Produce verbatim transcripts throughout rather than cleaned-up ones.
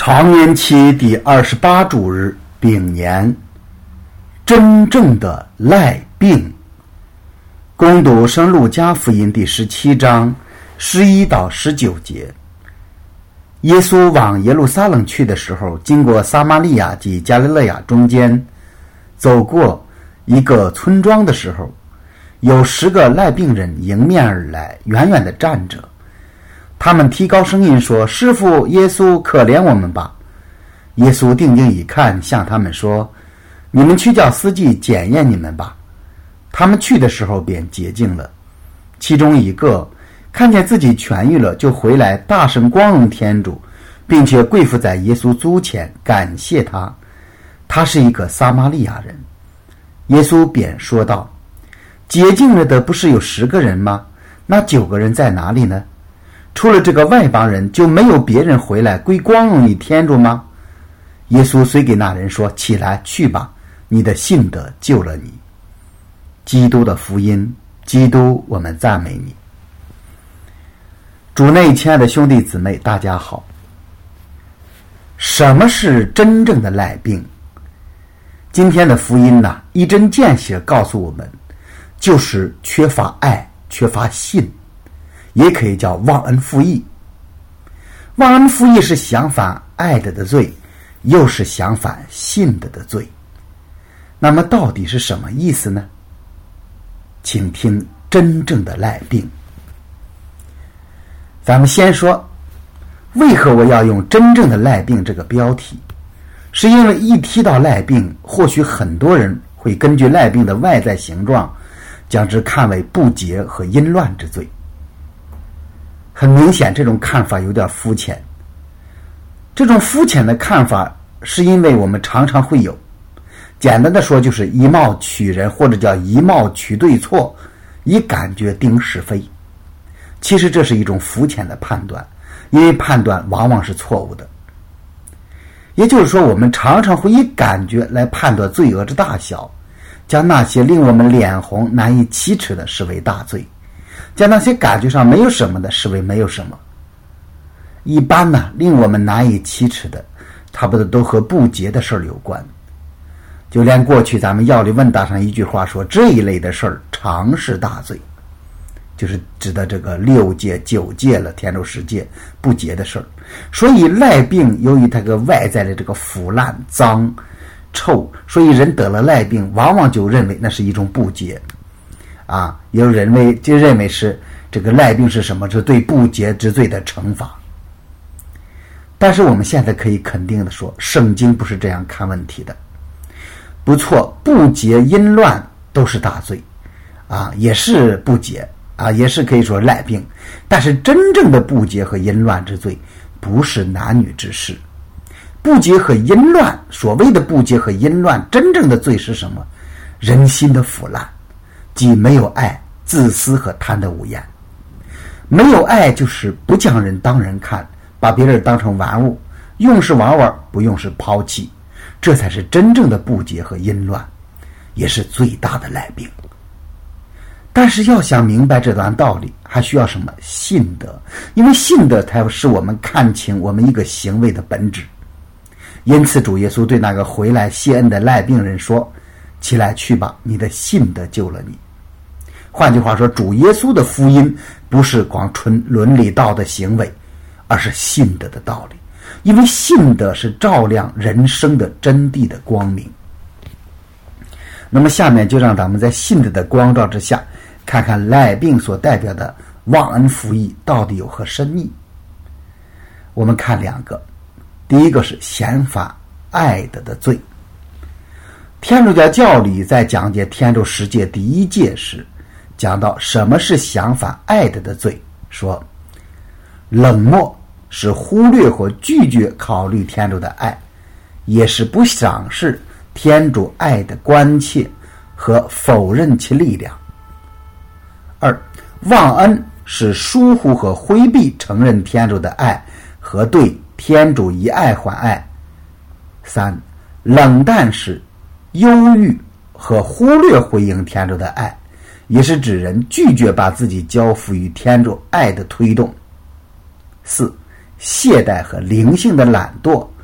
常年期第二十八主日，丙年，真正的赖病。攻读圣路加福音第十七章十一到十九节。耶稣往耶路撒冷去的时候，经过撒玛利亚及加利肋亚中间，走过一个村庄的时候，有十个赖病人迎面而来，远远地站着。他们提高声音说：“师父耶稣，可怜我们吧！”耶稣定睛一看，向他们说：“你们去叫司机检验你们吧。”他们去的时候便洁净了。其中一个看见自己痊愈了，就回来大声光荣天主，并且跪伏在耶稣足前，感谢他。他是一个撒玛利亚人。耶稣便说道：“洁净了的不是有十个人吗？那九个人在哪里呢？除了这个外邦人，就没有别人回来归光荣于天主吗？”耶稣遂给那人说：“起来，去吧，你的信德救了你。”基督的福音，基督，我们赞美你。主内亲爱的兄弟姊妹，大家好。什么是真正的赖病？今天的福音呢，一针见血告诉我们，就是缺乏爱，缺乏信，也可以叫忘恩负义。忘恩负义是相反爱的的罪，又是相反信的的罪。那么到底是什么意思呢？请听真正的赖病。咱们先说，为何我要用真正的赖病这个标题？是因为一提到赖病，或许很多人会根据赖病的外在形状，将之看为不洁和淫乱之罪。很明显，这种看法有点肤浅。这种肤浅的看法是因为我们常常会有，简单的说就是以貌取人，或者叫以貌取对错，以感觉定是非。其实这是一种肤浅的判断，因为判断往往是错误的。也就是说，我们常常会以感觉来判断罪恶之大小，将那些令我们脸红难以启齿的视为大罪，将那些感觉上没有什么的视为没有什么。一般呢，令我们难以启齿的差不多都和不洁的事儿有关。就连过去咱们药理问答上一句话说，这一类的事儿常是大罪，就是指的这个六戒九戒了，天主十戒不洁的事儿。所以赖病由于它个外在的这个腐烂脏臭，所以人得了赖病往往就认为那是一种不洁啊，有人为就认为是这个赖病是什么？是对不洁之罪的惩罚。但是我们现在可以肯定的说，圣经不是这样看问题的。不错，不洁淫乱都是大罪啊，也是不洁啊，也是可以说赖病。但是真正的不洁和淫乱之罪不是男女之事。不洁和淫乱，所谓的不洁和淫乱，真正的罪是什么？人心的腐烂，即没有爱、自私和贪得无厌。没有爱就是不将人当人看，把别人当成玩物，用是玩玩，不用是抛弃，这才是真正的不洁和淫乱，也是最大的赖病。但是要想明白这段道理，还需要什么？信德。因为信德才使我们看清我们一个行为的本质。因此主耶稣对那个回来谢恩的赖病人说：“起来去吧，你的信德救了你。”换句话说，主耶稣的福音不是光纯伦理道的行为，而是信德的道理。因为信德是照亮人生的真谛的光明。那么下面就让咱们在信德的光照之下，看看赖病所代表的忘恩负义到底有何深意。我们看两个，第一个是嫌反爱德的罪。天主教教理在讲解天主十戒第一戒时，讲到什么是想反爱德的罪，说冷漠是忽略或拒绝考虑天主的爱，也是不赏识天主爱的关切和否认其力量。二，忘恩是疏忽和回避承认天主的爱和对天主以爱还爱。三，冷淡是忧郁和忽略回应天主的爱，也是指人拒绝把自己交付于天主爱的推动。四，懈怠和灵性的懒惰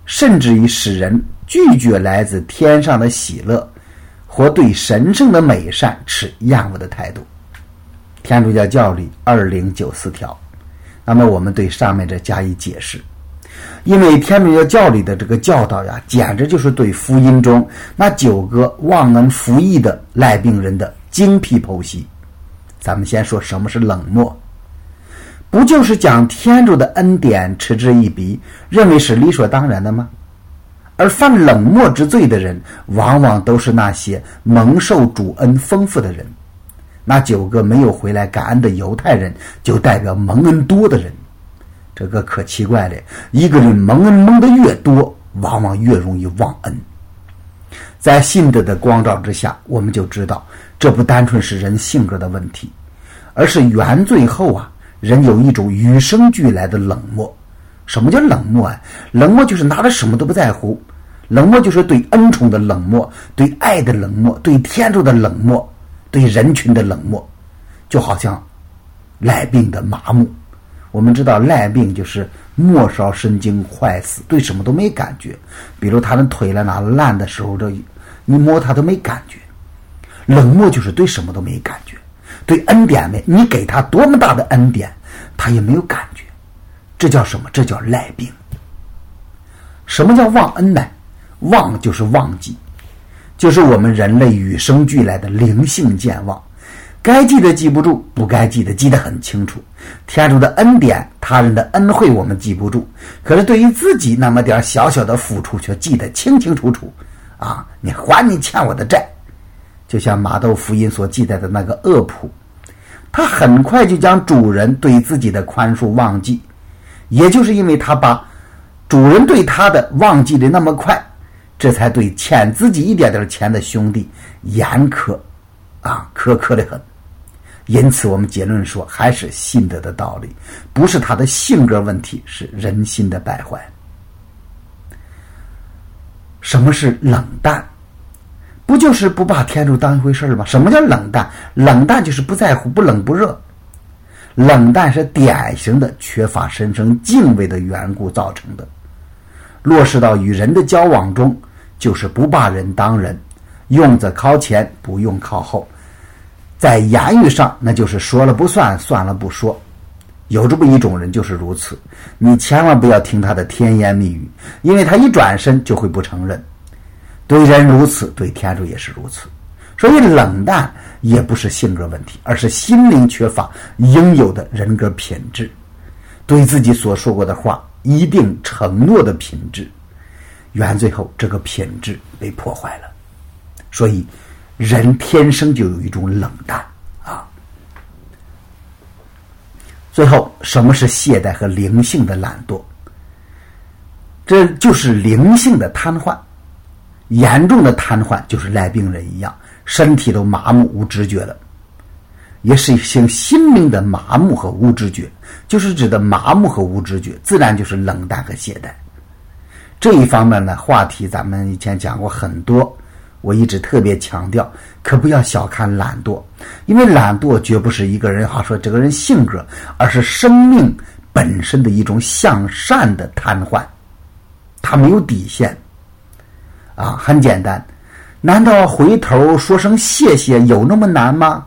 甚至于使人拒绝来自天上的喜乐，或对神圣的美善持厌恶的态度。天主教教理二零九四条。那么我们对上面这加以解释。因为天主教教理的这个教导呀，简直就是对福音中那九个忘恩负义的赖病人的精辟剖析。咱们先说什么是冷漠，不就是将天主的恩典嗤之以鼻，认为是理所当然的吗？而犯冷漠之罪的人，往往都是那些蒙受主恩丰富的人。那九个没有回来感恩的犹太人，就代表蒙恩多的人。这个可奇怪了，一个人蒙恩蒙得越多，往往越容易忘恩。在信德的光照之下，我们就知道，这不单纯是人性格的问题，而是原罪后啊，人有一种与生俱来的冷漠。什么叫冷漠啊？冷漠就是拿着什么都不在乎，冷漠就是对恩宠的冷漠，对爱的冷漠，对天主的冷漠，对人群的冷漠，就好像赖病的麻木。我们知道赖病就是末梢神经坏死，对什么都没感觉。比如他的腿了哪烂的时候，这你摸他都没感觉。冷漠就是对什么都没感觉，对恩典呢，你给他多么大的恩典，他也没有感觉。这叫什么？这叫赖病。什么叫忘恩呢？忘就是忘记，就是我们人类与生俱来的灵性健忘。该记得记不住，不该记得记得很清楚。天主的恩典，他人的恩惠我们记不住，可是对于自己那么点小小的付出却记得清清楚楚啊！你还你欠我的债。就像马窦福音所记载的那个恶仆，他很快就将主人对自己的宽恕忘记，也就是因为他把主人对他的忘记的那么快，这才对欠自己一点点钱的兄弟严苛啊，苛刻得很。因此我们结论说，还是信德的道理，不是他的性格问题，是人心的败坏。什么是冷淡？不就是不把天主当一回事吗？什么叫冷淡？冷淡就是不在乎，不冷不热。冷淡是典型的缺乏神圣敬畏的缘故造成的。落实到与人的交往中，就是不把人当人，用则靠前，不用靠后。在言语上，那就是说了不算，算了不说。有这么一种人就是如此，你千万不要听他的甜言蜜语，因为他一转身就会不承认。对人如此，对天主也是如此。所以冷淡也不是性格问题，而是心灵缺乏应有的人格品质，对自己所说过的话一定承诺的品质，原罪后这个品质被破坏了。所以人天生就有一种冷淡啊。最后，什么是懈怠和灵性的懒惰？这就是灵性的瘫痪。严重的瘫痪就是赖病人一样，身体都麻木无知觉了，也是像心灵的麻木和无知觉，就是指的麻木和无知觉，自然就是冷淡和懈怠。这一方面呢，话题咱们以前讲过很多，我一直特别强调，可不要小看懒惰，因为懒惰绝不是一个人好说这个人性格，而是生命本身的一种向善的瘫痪，它没有底线啊。很简单，难道回头说声谢谢有那么难吗？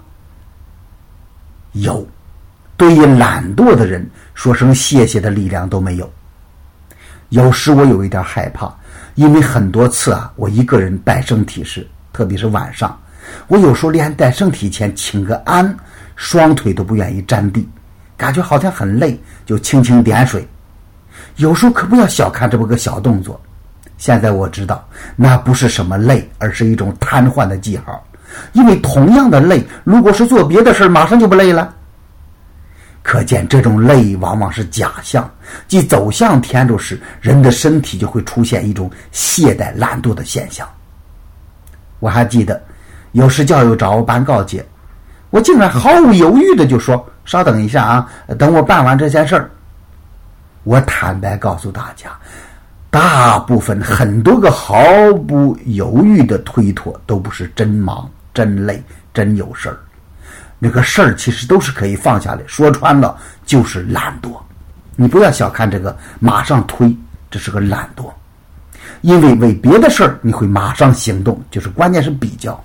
有。对于懒惰的人，说声谢谢的力量都没有。有时我有一点害怕，因为很多次啊，我一个人拜圣体时，特别是晚上，我有时候连拜圣体前请个安，双腿都不愿意沾地，感觉好像很累，就轻轻点水。有时候可不要小看这么个小动作。现在我知道，那不是什么累，而是一种瘫痪的记号。因为同样的累，如果是做别的事马上就不累了。可见这种累往往是假象，即走向天主时，人的身体就会出现一种懈怠懒惰的现象。我还记得有时教友找我办告解，我竟然毫无犹豫的就说，稍等一下啊，等我办完这件事儿。我坦白告诉大家，大部分很多个毫不犹豫的推脱都不是真忙真累真有事儿，那个事儿其实都是可以放下来，说穿了就是懒惰。你不要小看这个马上推，这是个懒惰。 因为为别的事儿你会马上行动，就是关键是比较。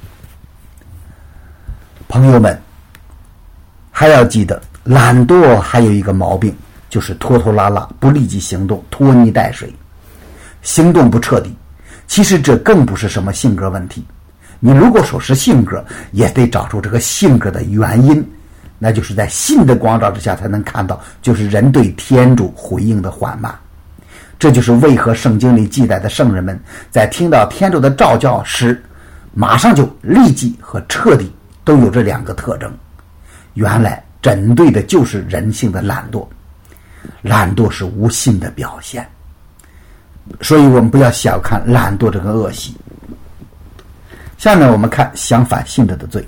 朋友们，还要记得，懒惰还有一个毛病，就是拖拖拉拉，不立即行动，拖泥带水，行动不彻底。其实这更不是什么性格问题，你如果说是性格，也得找出这个性格的原因，那就是在信的光照之下才能看到，就是人对天主回应的缓慢。这就是为何圣经里记载的圣人们在听到天主的召叫时，马上就立即和彻底都有这两个特征。原来针对的就是人性的懒惰，懒惰是无信的表现，所以我们不要小看懒惰这个恶习。下面我们看相反信德的罪。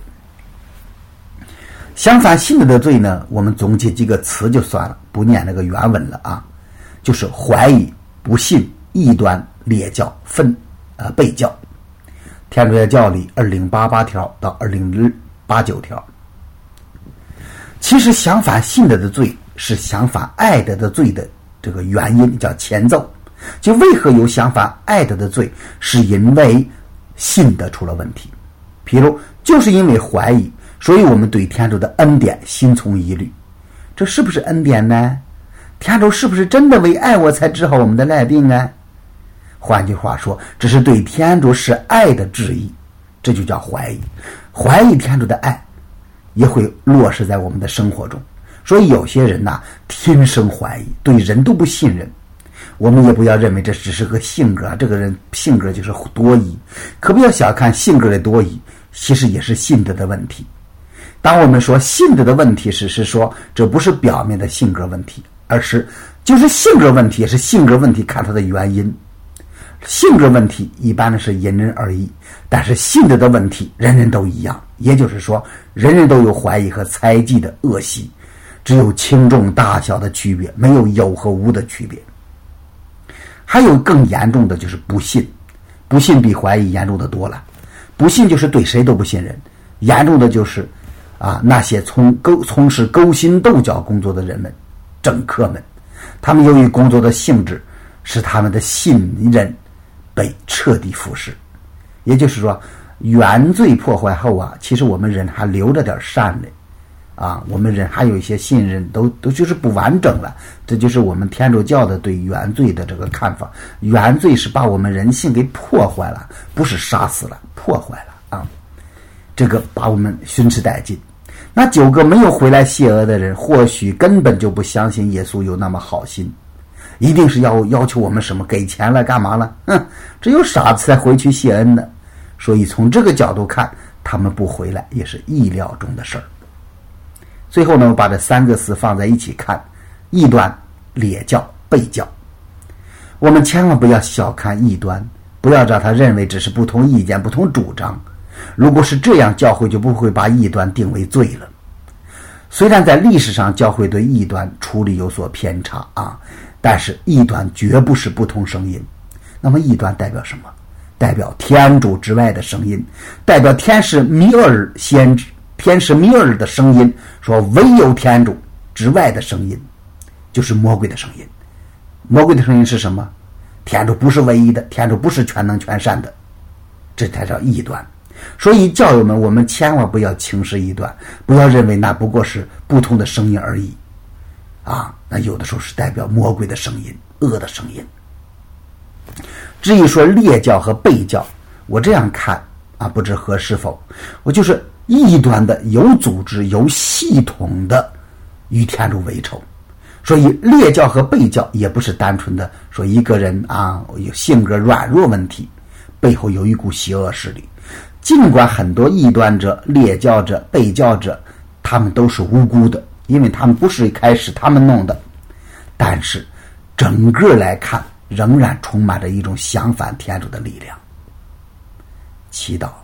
相反信德的罪呢，我们总结几个词就算了，不念那个原文了啊，就是怀疑、不信、异端、劣教、分呃背教。天主教教理二零八八条到二零八九条。其实相反信德的罪是相反爱德的罪的这个原因，叫前奏。就为何有相反爱德的罪，是因为信德出了问题。譬如就是因为怀疑，所以我们对天主的恩典心存疑虑，这是不是恩典呢？天主是不是真的为爱我才治好我们的癩病呢？换句话说，这是对天主是爱的质疑，这就叫怀疑。怀疑天主的爱也会落实在我们的生活中。所以有些人呐、啊，天生怀疑，对人都不信任。我们也不要认为这只是个性格，这个人性格就是多疑，可不要小看性格的多疑，其实也是信德的问题。当我们说信德的问题时，是说这不是表面的性格问题，而是就是性格问题，也是性格问题看它的原因。性格问题一般的是因人而异，但是信德的问题人人都一样，也就是说人人都有怀疑和猜忌的恶习，只有轻重大小的区别，没有有和无的区别。还有更严重的就是不信，不信比怀疑严重的多了。不信就是对谁都不信任，严重的就是啊那些从勾从事勾心斗角工作的人们、政客们，他们由于工作的性质，使他们的信任被彻底腐蚀。也就是说，原罪破坏后啊，其实我们人还留着点善的。啊，我们人还有一些信任都都就是不完整了，这就是我们天主教的对原罪的这个看法。原罪是把我们人性给破坏了，不是杀死了，破坏了啊！这个把我们熏吃殆尽。那九个没有回来谢恩的人，或许根本就不相信耶稣有那么好心，一定是要要求我们什么给钱了干嘛了？哼，只有傻子才回去谢恩的。所以从这个角度看，他们不回来也是意料中的事儿。最后呢，我把这三个词放在一起看，异端、劣教、背教。我们千万不要小看异端，不要让他认为只是不同意见、不同主张。如果是这样，教会就不会把异端定为罪了。虽然在历史上教会对异端处理有所偏差啊，但是异端绝不是不同声音。那么异端代表什么？代表天主之外的声音，代表天使米尔先知天使米尔的声音，说唯有天主之外的声音，就是魔鬼的声音。魔鬼的声音是什么？天主不是唯一的，天主不是全能全善的，这才叫异端。所以教友们，我们千万不要轻视异端，不要认为那不过是不同的声音而已啊，那有的时候是代表魔鬼的声音、恶的声音。至于说劣教和背教，我这样看啊，不知合适否？我就是异端的有组织、有系统的与天主为仇。所以劣教和背教也不是单纯的说一个人啊有性格软弱问题，背后有一股邪恶势力。尽管很多异端者、劣教者、背教者，他们都是无辜的，因为他们不是一开始他们弄的，但是整个来看，仍然充满着一种相反天主的力量。祈祷，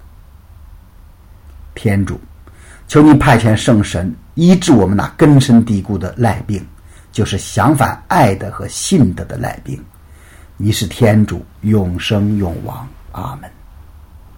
天主，求你派遣圣神医治我们那根深蒂固的癩病，就是相反爱的和信德的癩病。你是天主，永生永王。阿们。